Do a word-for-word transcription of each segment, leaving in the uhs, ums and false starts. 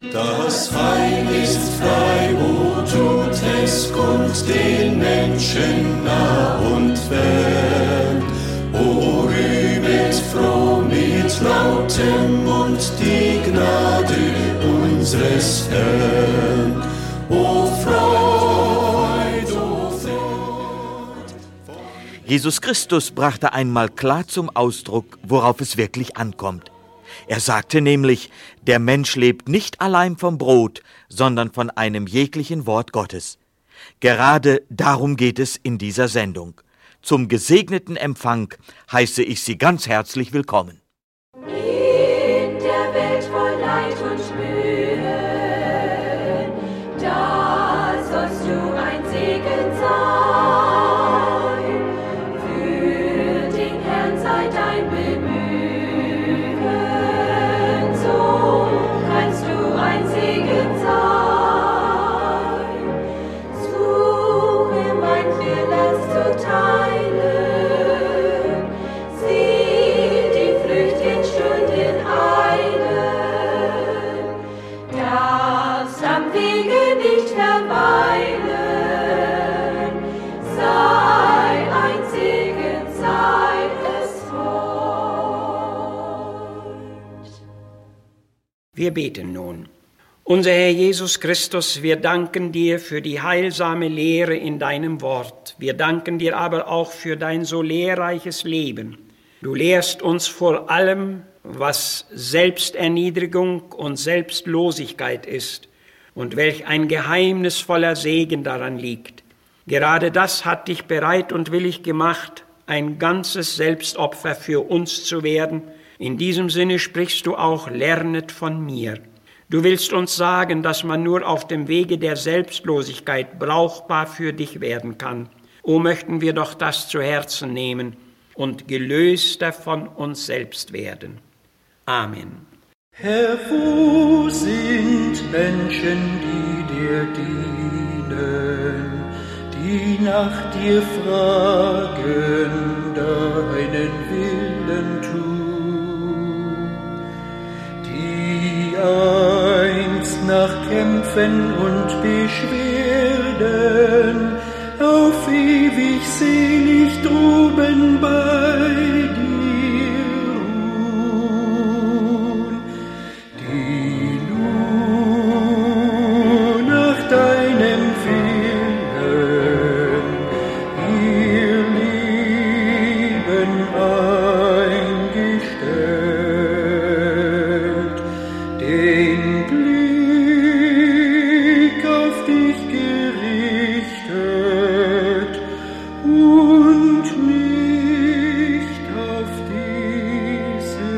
Das Heil ist frei, wo tut es kund den Menschen nah und fern. O rühmet froh mit lautem Mund die Gnade unseres Herrn. O Freud, o Freud. Jesus Christus brachte einmal klar zum Ausdruck, worauf es wirklich ankommt. Er sagte nämlich, der Mensch lebt nicht allein vom Brot, sondern von einem jeglichen Wort Gottes. Gerade darum geht es in dieser Sendung. Zum gesegneten Empfang heiße ich Sie ganz herzlich willkommen. In der Welt voll Leid und Mühe, da sollst du ein Segen sein. Für den Herrn sei dein Bemühen, so kannst du ein Segen sein. Suche manche Last zu teilen, sieh die Flücht in Stunden eilen, darfst am Wege nicht verweilen, sei ein Segen, sei es Freud. Wir beten nun. Unser Herr Jesus Christus, wir danken dir für die heilsame Lehre in deinem Wort. Wir danken dir aber auch für dein so lehrreiches Leben. Du lehrst uns vor allem, was Selbsterniedrigung und Selbstlosigkeit ist und welch ein geheimnisvoller Segen daran liegt. Gerade das hat dich bereit und willig gemacht, ein ganzes Selbstopfer für uns zu werden. In diesem Sinne sprichst du auch, lernet von mir. Du willst uns sagen, dass man nur auf dem Wege der Selbstlosigkeit brauchbar für dich werden kann. O, möchten wir doch das zu Herzen nehmen und gelöster von uns selbst werden. Amen. Herr, wo sind Menschen, die dir dienen, die nach dir fragen, deinen Willen tun, die einst nach Kämpfen und Beschwerden auf ewig selig droben bei dir ruhen, die nur nach deinem Willen ihr Leben eingestellt, den Blick auf dich gerichtet und nicht auf diese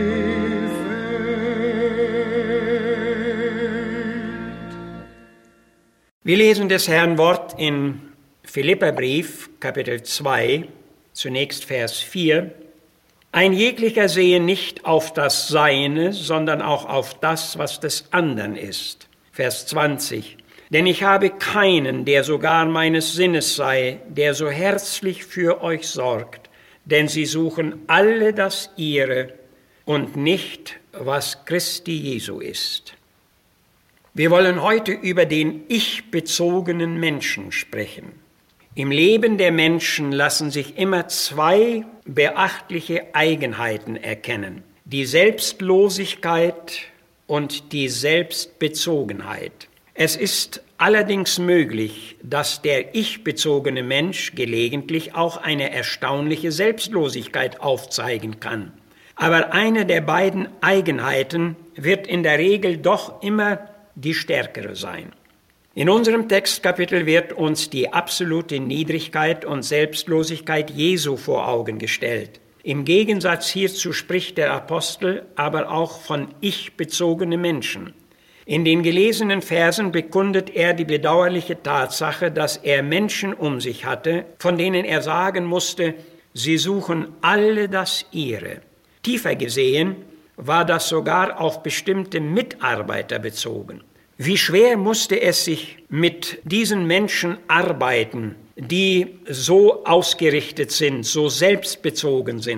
Welt. Wir lesen des Herrn Wort in Philipperbrief, Kapitel zwei, zunächst Vers vier. Ein jeglicher sehe nicht auf das Seine, sondern auch auf das, was des anderen ist. Vers zwanzig. Denn ich habe keinen, der sogar meines Sinnes sei, der so herzlich für euch sorgt, denn sie suchen alle das ihre und nicht, was Christi Jesu ist. Wir wollen heute über den ich-bezogenen Menschen sprechen. Im Leben der Menschen lassen sich immer zwei beachtliche Eigenheiten erkennen: die Selbstlosigkeit und die Selbstbezogenheit. Es ist allerdings möglich, dass der ich-bezogene Mensch gelegentlich auch eine erstaunliche Selbstlosigkeit aufzeigen kann. Aber eine der beiden Eigenheiten wird in der Regel doch immer die stärkere sein. In unserem Textkapitel wird uns die absolute Niedrigkeit und Selbstlosigkeit Jesu vor Augen gestellt. Im Gegensatz hierzu spricht der Apostel aber auch von ich-bezogenen Menschen. In den gelesenen Versen bekundet er die bedauerliche Tatsache, dass er Menschen um sich hatte, von denen er sagen musste, sie suchen alle das ihre. Tiefer gesehen war das sogar auf bestimmte Mitarbeiter bezogen. Wie schwer musste es sich mit diesen Menschen arbeiten, die so ausgerichtet sind, so selbstbezogen sind.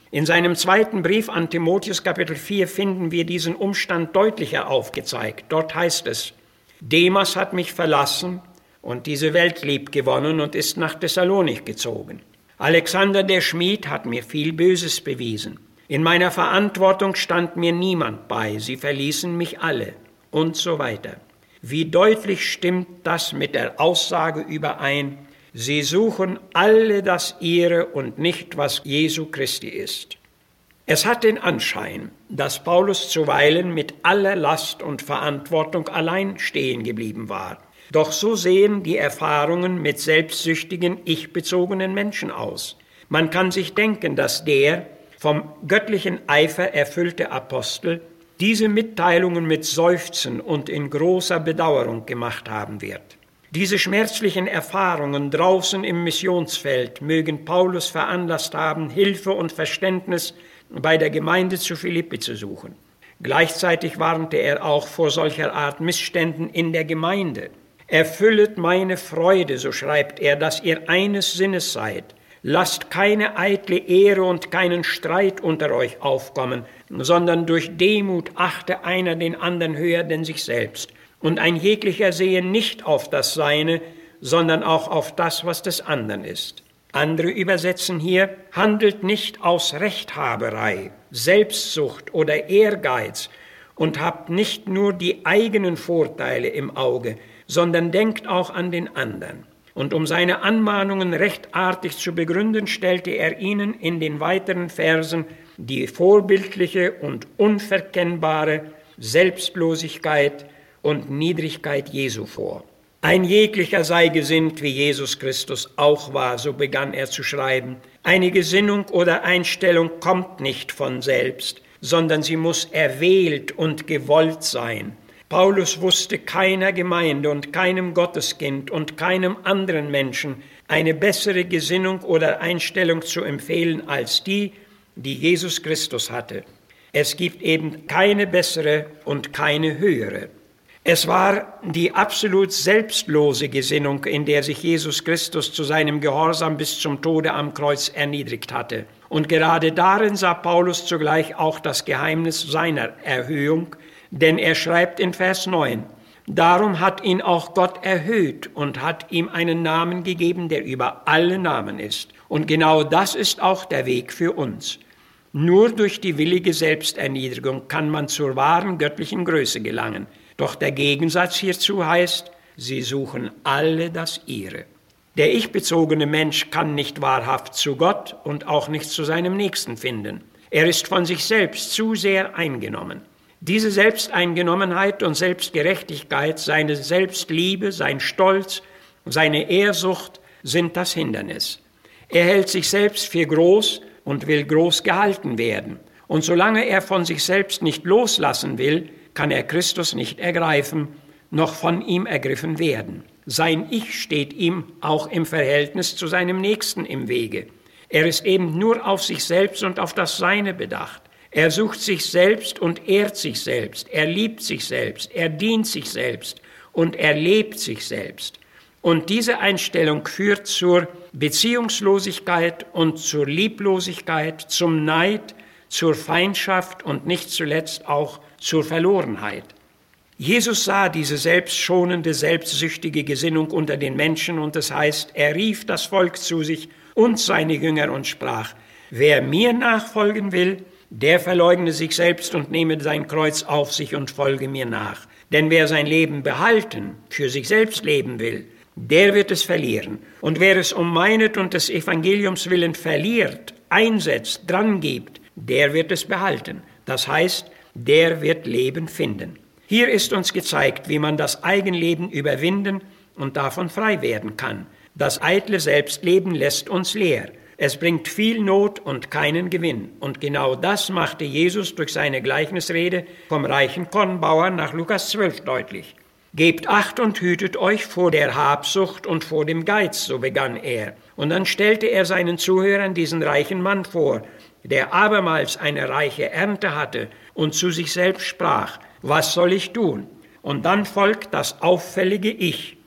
In seinem zweiten Brief an Timotheus, Kapitel vier, finden wir diesen Umstand deutlicher aufgezeigt. Dort heißt es: Demas hat mich verlassen und diese Welt lieb gewonnen und ist nach Thessalonik gezogen. Alexander der Schmied hat mir viel Böses bewiesen. In meiner Verantwortung stand mir niemand bei, sie verließen mich alle und so weiter. Wie deutlich stimmt das mit der Aussage überein: Sie suchen alle das Ihre und nicht, was Jesu Christi ist. Es hat den Anschein, dass Paulus zuweilen mit aller Last und Verantwortung allein stehen geblieben war. Doch so sehen die Erfahrungen mit selbstsüchtigen, ich-bezogenen Menschen aus. Man kann sich denken, dass der vom göttlichen Eifer erfüllte Apostel diese Mitteilungen mit Seufzen und in großer Bedauerung gemacht haben wird. Diese schmerzlichen Erfahrungen draußen im Missionsfeld mögen Paulus veranlasst haben, Hilfe und Verständnis bei der Gemeinde zu Philippi zu suchen. Gleichzeitig warnte er auch vor solcher Art Missständen in der Gemeinde. Erfüllet meine Freude, so schreibt er, dass ihr eines Sinnes seid. Lasst keine eitle Ehre und keinen Streit unter euch aufkommen, sondern durch Demut achte einer den anderen höher denn sich selbst. Und ein jeglicher sehe nicht auf das Seine, sondern auch auf das, was des anderen ist. Andere übersetzen hier: handelt nicht aus Rechthaberei, Selbstsucht oder Ehrgeiz und habt nicht nur die eigenen Vorteile im Auge, sondern denkt auch an den anderen. Und um seine Anmahnungen rechtartig zu begründen, stellte er ihnen in den weiteren Versen die vorbildliche und unverkennbare Selbstlosigkeit und Niedrigkeit Jesu vor. Ein jeglicher sei gesinnt, wie Jesus Christus auch war, so begann er zu schreiben. Eine Gesinnung oder Einstellung kommt nicht von selbst, sondern sie muss erwählt und gewollt sein. Paulus wusste keiner Gemeinde und keinem Gotteskind und keinem anderen Menschen eine bessere Gesinnung oder Einstellung zu empfehlen als die, die Jesus Christus hatte. Es gibt eben keine bessere und keine höhere. Es war die absolut selbstlose Gesinnung, in der sich Jesus Christus zu seinem Gehorsam bis zum Tode am Kreuz erniedrigt hatte. Und gerade darin sah Paulus zugleich auch das Geheimnis seiner Erhöhung, denn er schreibt in Vers neun: Darum hat ihn auch Gott erhöht und hat ihm einen Namen gegeben, der über alle Namen ist. Und genau das ist auch der Weg für uns. Nur durch die willige Selbsterniedrigung kann man zur wahren göttlichen Größe gelangen. Doch der Gegensatz hierzu heißt: Sie suchen alle das Ihre. Der ich-bezogene Mensch kann nicht wahrhaft zu Gott und auch nicht zu seinem Nächsten finden. Er ist von sich selbst zu sehr eingenommen. Diese Selbsteingenommenheit und Selbstgerechtigkeit, seine Selbstliebe, sein Stolz, seine Ehrsucht sind das Hindernis. Er hält sich selbst für groß und will groß gehalten werden. Und solange er von sich selbst nicht loslassen will, kann er Christus nicht ergreifen, noch von ihm ergriffen werden. Sein Ich steht ihm auch im Verhältnis zu seinem Nächsten im Wege. Er ist eben nur auf sich selbst und auf das Seine bedacht. Er sucht sich selbst und ehrt sich selbst. Er liebt sich selbst, er dient sich selbst und er lebt sich selbst. Und diese Einstellung führt zur Beziehungslosigkeit und zur Lieblosigkeit, zum Neid, zur Feindschaft und nicht zuletzt auch zur Verlorenheit. Jesus sah diese selbstschonende, selbstsüchtige Gesinnung unter den Menschen und es heißt, er rief das Volk zu sich und seine Jünger und sprach: Wer mir nachfolgen will, der verleugne sich selbst und nehme sein Kreuz auf sich und folge mir nach. Denn wer sein Leben behalten, für sich selbst leben will, der wird es verlieren. Und wer es um meinet und des Evangeliums willen verliert, einsetzt, dran gibt, der wird es behalten. Das heißt, der wird Leben finden. Hier ist uns gezeigt, wie man das Eigenleben überwinden und davon frei werden kann. Das eitle Selbstleben lässt uns leer. Es bringt viel Not und keinen Gewinn. Und genau das machte Jesus durch seine Gleichnisrede vom reichen Kornbauer nach Lukas zwölf deutlich. Gebt Acht und hütet euch vor der Habsucht und vor dem Geiz, so begann er. Und dann stellte er seinen Zuhörern diesen reichen Mann vor, der abermals eine reiche Ernte hatte und zu sich selbst sprach: Was soll ich tun? Und dann folgt das auffällige Ich.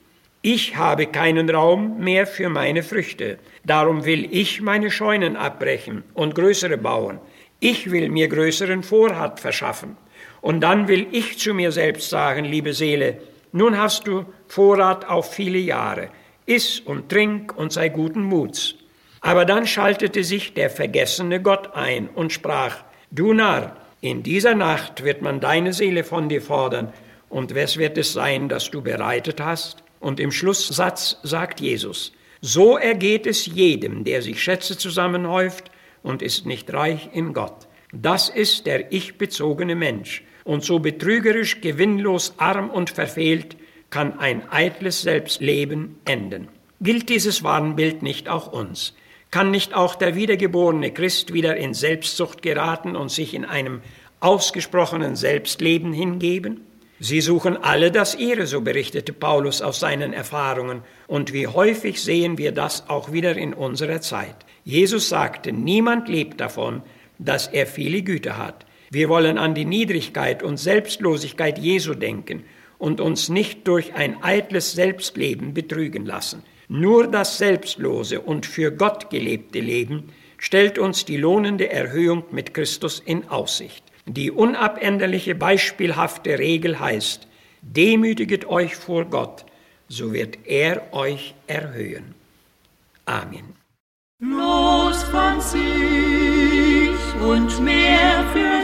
Ich habe keinen Raum mehr für meine Früchte. Darum will ich meine Scheunen abbrechen und größere bauen. Ich will mir größeren Vorrat verschaffen. Und dann will ich zu mir selbst sagen, liebe Seele, nun hast du Vorrat auf viele Jahre. Iss und trink und sei guten Muts. Aber dann schaltete sich der vergessene Gott ein und sprach, du Narr, in dieser Nacht wird man deine Seele von dir fordern. Und wes wird es sein, das du bereitet hast? Und im Schlusssatz sagt Jesus, so ergeht es jedem, der sich Schätze zusammenhäuft und ist nicht reich in Gott. Das ist der ich-bezogene Mensch. Und so betrügerisch, gewinnlos, arm und verfehlt kann ein eitles Selbstleben enden. Gilt dieses Warnbild nicht auch uns? Kann nicht auch der wiedergeborene Christ wieder in Selbstsucht geraten und sich in einem ausgesprochenen Selbstleben hingeben? Sie suchen alle das ihre, so berichtete Paulus aus seinen Erfahrungen. Und wie häufig sehen wir das auch wieder in unserer Zeit. Jesus sagte, niemand lebt davon, dass er viele Güter hat. Wir wollen an die Niedrigkeit und Selbstlosigkeit Jesu denken und uns nicht durch ein eitles Selbstleben betrügen lassen. Nur das selbstlose und für Gott gelebte Leben stellt uns die lohnende Erhöhung mit Christus in Aussicht. Die unabänderliche, beispielhafte Regel heißt, demütiget euch vor Gott, so wird er euch erhöhen. Amen. Los von sich und mehr für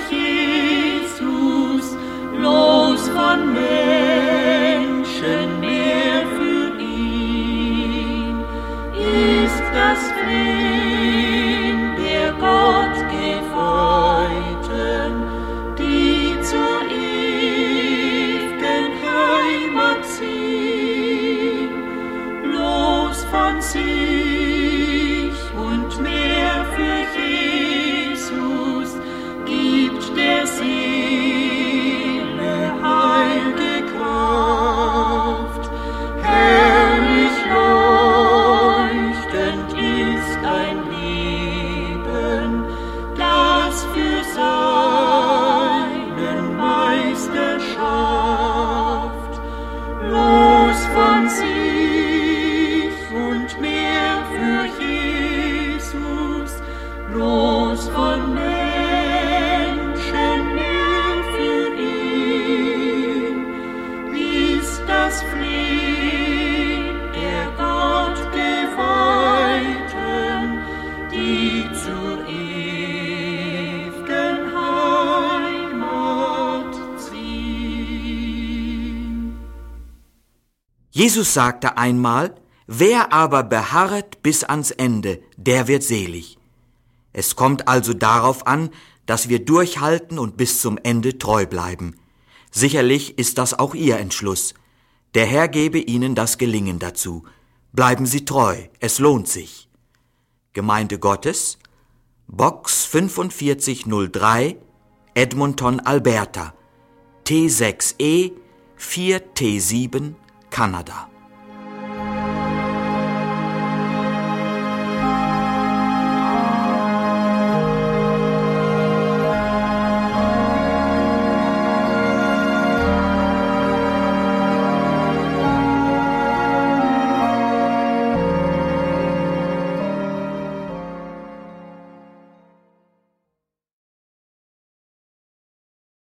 Jesus, los von Menschen, mehr für ihn, ist das Flehen der Gottgeweihten, die zur ewigen Heimat ziehen. Los von sich und mehr für Jesus gibt der Seele heilge Kraft. Herrlich leuchtend ist ein Leben, das für seinen Meister schafft. Los von sich und mehr für Jesus, los von Menschen, mehr für ihn, ist das Flehen der Gottgeweihten, die zur ewigen Heimat ziehen. Jesus sagte einmal, wer aber beharret bis ans Ende, der wird selig. Es kommt also darauf an, dass wir durchhalten und bis zum Ende treu bleiben. Sicherlich ist das auch Ihr Entschluss. Der Herr gebe Ihnen das Gelingen dazu. Bleiben Sie treu, es lohnt sich. Gemeinde Gottes, Box fünfundvierzig null drei, Edmonton, Alberta, T sechs E vier T sieben, Kanada.